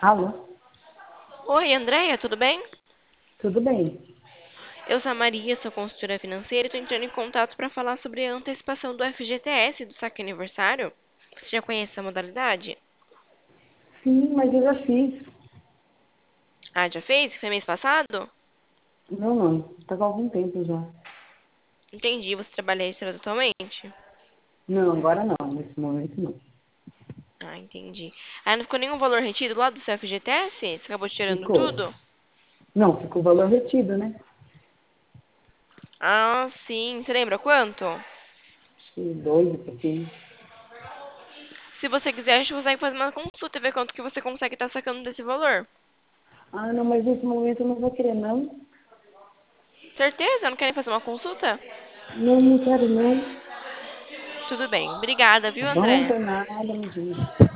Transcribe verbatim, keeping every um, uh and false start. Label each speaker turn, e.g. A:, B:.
A: Alô?
B: Oi, Andréia, tudo bem?
A: Tudo bem?
B: Eu sou a Maria, sou consultora financeira e estou entrando em contato para falar sobre a antecipação do F G T S do saque aniversário. Você já conhece essa modalidade?
A: Sim, mas eu já fiz.
B: Ah, já fez? Foi mês passado?
A: Não, não. Tá com algum tempo já.
B: Entendi, você trabalha extra atualmente?
A: Não, agora não. Nesse momento não.
B: Ah, entendi. Ah, não ficou nenhum valor retido lá do seu F G T S? Você acabou tirando
A: Ficou.
B: tudo?
A: Não, ficou o valor retido, né?
B: Ah, sim. Você lembra quanto?
A: Acho que dois e pouquinho.
B: Se você quiser, a gente consegue fazer uma consulta e ver quanto que você consegue estar sacando desse valor.
A: Ah, não, mas nesse momento eu não vou querer, não.
B: Certeza? Não querem fazer uma consulta?
A: Não, não quero, não.
B: Tudo bem. Obrigada,
A: Tá
B: viu,
A: bom?
B: André?
A: Por nada, me diga.